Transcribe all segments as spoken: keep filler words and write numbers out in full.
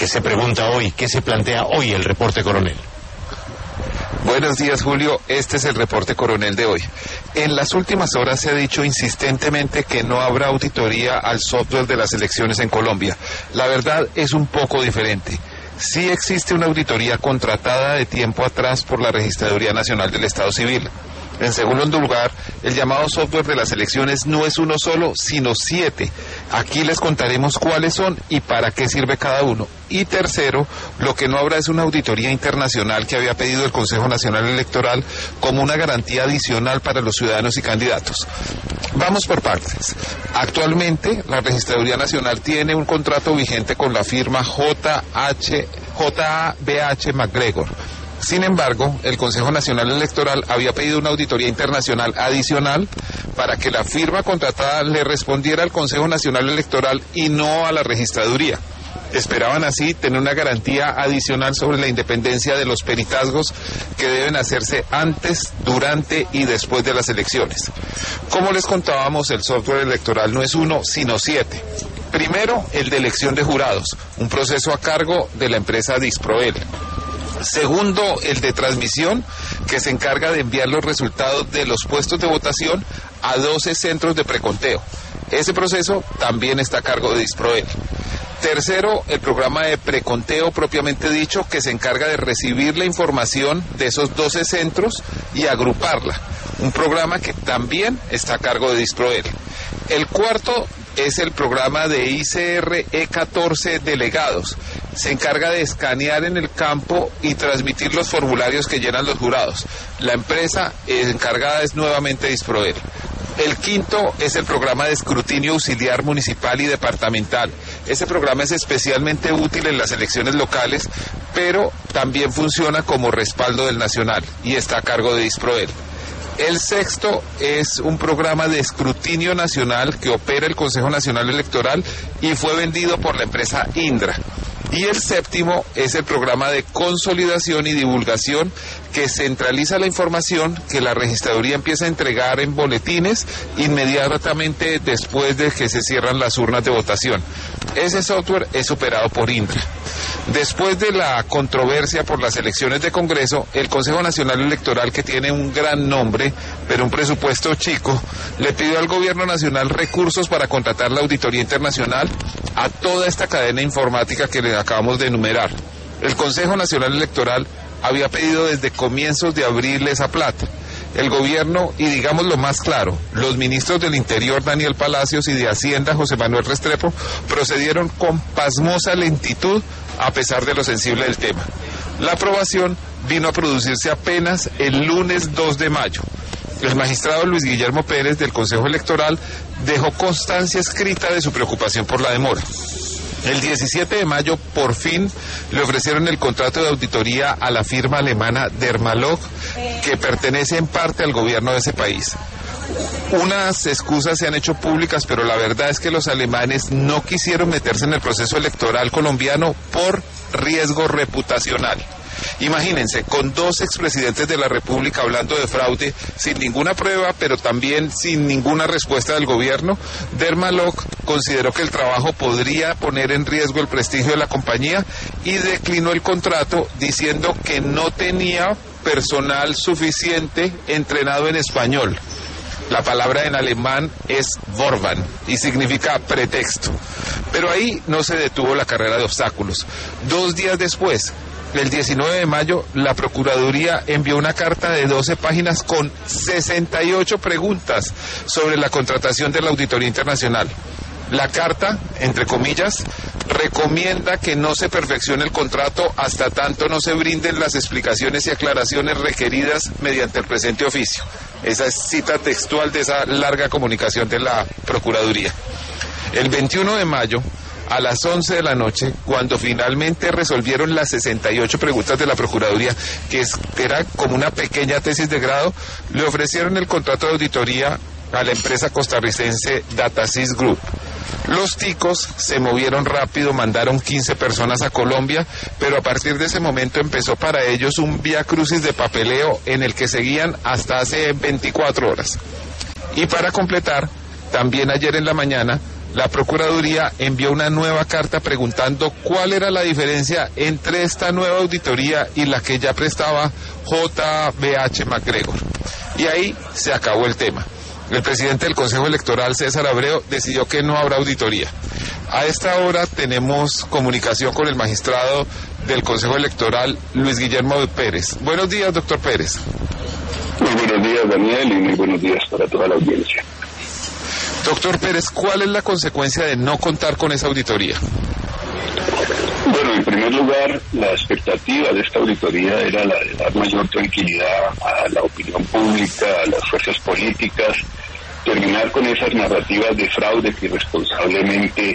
se pregunta hoy? ¿Qué se plantea hoy el reporte coronel? Buenos días, Julio. Este es el reporte coronel de hoy. En las últimas horas se ha dicho insistentemente que no habrá auditoría al software de las elecciones en Colombia. La verdad es un poco diferente. Sí existe una auditoría contratada de tiempo atrás por la Registraduría Nacional del Estado Civil. En segundo lugar, el llamado software de las elecciones no es uno solo, sino siete. Aquí les contaremos cuáles son y para qué sirve cada uno. Y tercero, lo que no habrá es una auditoría internacional que había pedido el Consejo Nacional Electoral como una garantía adicional para los ciudadanos y candidatos. Vamos por partes. Actualmente, la Registraduría Nacional tiene un contrato vigente con la firma J H, J A B H MacGregor. Sin embargo, el Consejo Nacional Electoral había pedido una auditoría internacional adicional para que la firma contratada le respondiera al Consejo Nacional Electoral y no a la registraduría. Esperaban así tener una garantía adicional sobre la independencia de los peritazgos que deben hacerse antes, durante y después de las elecciones. Como les contábamos, el software electoral no es uno, sino siete. Primero, el de elección de jurados, un proceso a cargo de la empresa Disproel. Segundo, el de transmisión, que se encarga de enviar los resultados de los puestos de votación a doce centros de preconteo. Ese proceso también está a cargo de Disproel. Tercero, el programa de preconteo propiamente dicho, que se encarga de recibir la información de esos doce centros y agruparla. Un programa que también está a cargo de Disproel. El cuarto es el programa de I C R E catorce Delegados. Se encarga de escanear en el campo y transmitir los formularios que llenan los jurados. La empresa encargada es nuevamente Disproel. El quinto es el programa de escrutinio auxiliar municipal y departamental. Ese programa es especialmente útil en las elecciones locales, pero también funciona como respaldo del nacional y está a cargo de Disproel. El sexto es un programa de escrutinio nacional que opera el Consejo Nacional Electoral y fue vendido por la empresa Indra. Y el séptimo es el programa de consolidación y divulgación que centraliza la información que la registraduría empieza a entregar en boletines inmediatamente después de que se cierran las urnas de votación. Ese software es operado por Indra. Después de la controversia por las elecciones de Congreso, el Consejo Nacional Electoral, que tiene un gran nombre, pero un presupuesto chico, le pidió al Gobierno Nacional recursos para contratar la auditoría internacional a toda esta cadena informática que le acabamos de enumerar. El Consejo Nacional Electoral había pedido desde comienzos de abril esa plata. El gobierno, y digamos lo más claro, los ministros del Interior, Daniel Palacios, y de Hacienda, José Manuel Restrepo, procedieron con pasmosa lentitud a pesar de lo sensible del tema. La aprobación vino a producirse apenas el lunes dos de mayo. El magistrado Luis Guillermo Pérez del Consejo Electoral dejó constancia escrita de su preocupación por la demora. El diecisiete de mayo, por fin, le ofrecieron el contrato de auditoría a la firma alemana Dermalog, que pertenece en parte al gobierno de ese país. Unas excusas se han hecho públicas, pero la verdad es que los alemanes no quisieron meterse en el proceso electoral colombiano por riesgo reputacional. Imagínense, con dos expresidentes de la República hablando de fraude sin ninguna prueba, pero también sin ninguna respuesta del gobierno, Dermalog consideró que el trabajo podría poner en riesgo el prestigio de la compañía y declinó el contrato diciendo que no tenía personal suficiente entrenado en español. La palabra en alemán es Vorwand y significa pretexto. Pero ahí no se detuvo la carrera de obstáculos. Dos días después, el diecinueve de mayo, la Procuraduría envió una carta de doce páginas con sesenta y ocho preguntas sobre la contratación de la Auditoría Internacional. La carta, entre comillas, recomienda que no se perfeccione el contrato hasta tanto no se brinden las explicaciones y aclaraciones requeridas mediante el presente oficio. Esa es cita textual de esa larga comunicación de la Procuraduría. El veintiuno de mayo, a las once de la noche, cuando finalmente resolvieron las sesenta y ocho preguntas de la Procuraduría, que era como una pequeña tesis de grado, le ofrecieron el contrato de auditoría a la empresa costarricense Datasys Group. Los ticos se movieron rápido, mandaron quince personas a Colombia, pero a partir de ese momento empezó para ellos un vía crucis de papeleo en el que seguían hasta hace veinticuatro horas. Y para completar, también ayer en la mañana la Procuraduría envió una nueva carta preguntando cuál era la diferencia entre esta nueva auditoría y la que ya prestaba J B H MacGregor. Y ahí se acabó el tema. El presidente del Consejo Electoral, César Abreu, decidió que no habrá auditoría. A esta hora tenemos comunicación con el magistrado del Consejo Electoral, Luis Guillermo Pérez. Buenos días, doctor Pérez. Muy buenos días, Daniel, y muy buenos días para toda la audiencia. Doctor Pérez, ¿cuál es la consecuencia de no contar con esa auditoría? Bueno, en primer lugar, la expectativa de esta auditoría era la de dar mayor tranquilidad a la opinión pública, a las fuerzas políticas, terminar con esas narrativas de fraude que irresponsablemente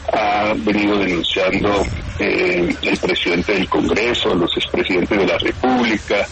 ha venido denunciando eh, el presidente del Congreso, los expresidentes de la República,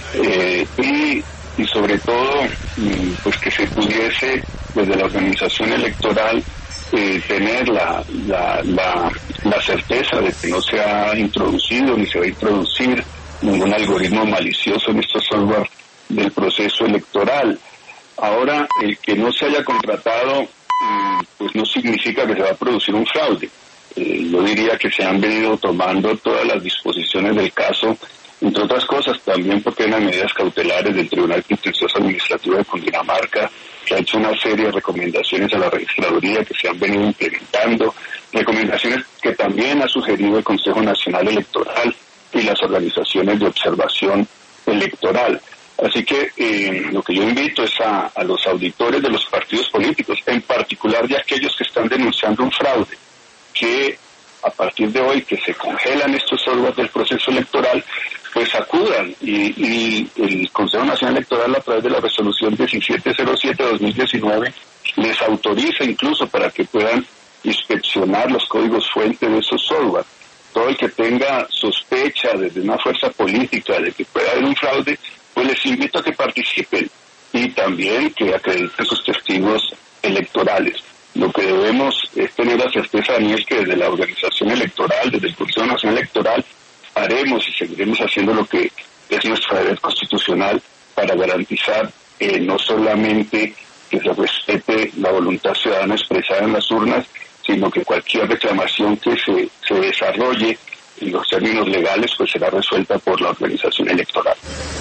eh, y, y sobre todo, pues que se pudiese desde la organización electoral eh, tener la, la, la, la certeza de que no se ha introducido ni se va a introducir ningún algoritmo malicioso en estos software del proceso electoral. Ahora, el que no se haya contratado, pues no significa que se va a producir un fraude. Eh, yo diría que se han venido tomando todas las disposiciones del caso, entre otras cosas también porque hay unas medidas cautelares del Tribunal Contencioso Administrativo de Cundinamarca, que ha hecho una serie de recomendaciones a la registraduría que se han venido implementando, recomendaciones que también ha sugerido el Consejo Nacional Electoral y las organizaciones de observación electoral. Así que eh, lo que yo invito es a, a los auditores de los partidos políticos, en particular de aquellos que están denunciando un fraude, que a partir de hoy que se congelan estos software del proceso electoral, pues acudan y, y el Consejo Nacional Electoral, a través de la resolución diecisiete cero siete de dos mil diecinueve, les autoriza incluso para que puedan inspeccionar los códigos fuente de esos software. Todo el que tenga sospecha desde una fuerza política de que pueda haber un fraude, pues les invito a que participen y también que acrediten sus testigos electorales. Lo que debemos es tener la certeza, Daniel, que desde la organización electoral, desde el Consejo Nacional Electoral, haremos y seguiremos haciendo lo que es nuestro deber constitucional para garantizar eh, no solamente que se respete la voluntad ciudadana expresada en las urnas, sino que cualquier reclamación que se, se desarrolle en los términos legales pues será resuelta por la organización electoral.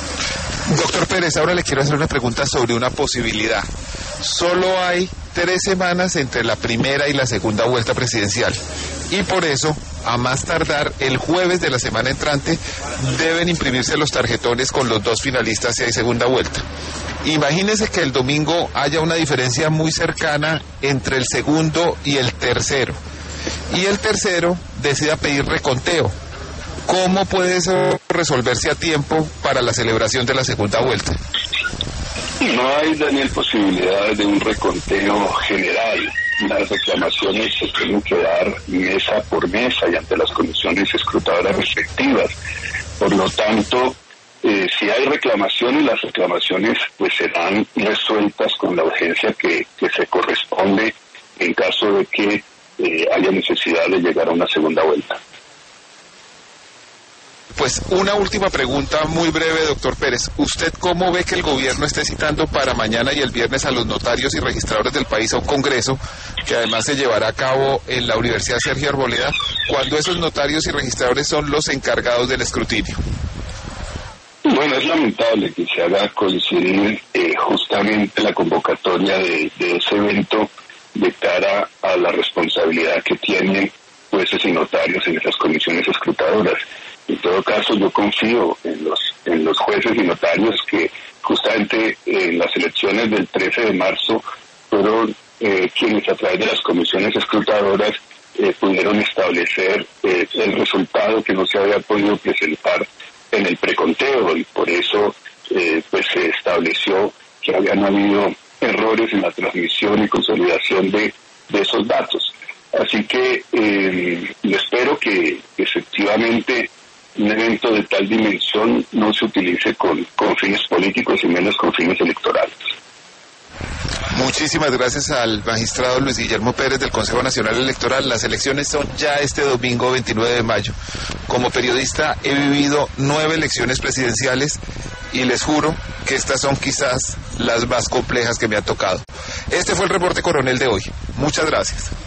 Doctor Pérez, ahora le quiero hacer una pregunta sobre una posibilidad. Solo hay tres semanas entre la primera y la segunda vuelta presidencial y por eso, a más tardar el jueves de la semana entrante, deben imprimirse los tarjetones con los dos finalistas si hay segunda vuelta. Imagínese que el domingo haya una diferencia muy cercana entre el segundo y el tercero y el tercero decida pedir reconteo. ¿Cómo puede eso resolverse a tiempo para la celebración de la segunda vuelta? No hay, Daniel, posibilidad de un reconteo general. Las reclamaciones se tienen que dar mesa por mesa y ante las comisiones escrutadoras respectivas. Por lo tanto, eh, si hay reclamaciones, las reclamaciones pues serán resueltas con la urgencia que, que se corresponde en caso de que eh, haya necesidad de llegar a una segunda vuelta. Pues una última pregunta muy breve, doctor Pérez. ¿Usted cómo ve que el gobierno esté citando para mañana y el viernes a los notarios y registradores del país a un congreso que además se llevará a cabo en la Universidad Sergio Arboleda, cuando esos notarios y registradores son los encargados del escrutinio? Bueno, es lamentable que se haga coincidir eh, justamente la convocatoria de, de ese evento de cara a la responsabilidad que tienen jueces y notarios en esas comisiones escrutadoras. En todo caso, yo confío en los en los jueces y notarios que justamente en las elecciones del trece de marzo fueron eh, quienes a través de las comisiones escrutadoras eh, pudieron establecer eh, el resultado que no se había podido presentar en el preconteo y por eso eh, pues se estableció que habían habido errores en la transmisión y consolidación de, de esos datos. Así que eh, yo espero que efectivamente un evento de tal dimensión no se utilice con, con fines políticos y menos con fines electorales. Muchísimas gracias al magistrado Luis Guillermo Pérez del Consejo Nacional Electoral. Las elecciones son ya este domingo veintinueve de mayo. Como periodista he vivido nueve elecciones presidenciales y les juro que estas son quizás las más complejas que me han tocado. Este fue el reporte coronel de hoy. Muchas gracias.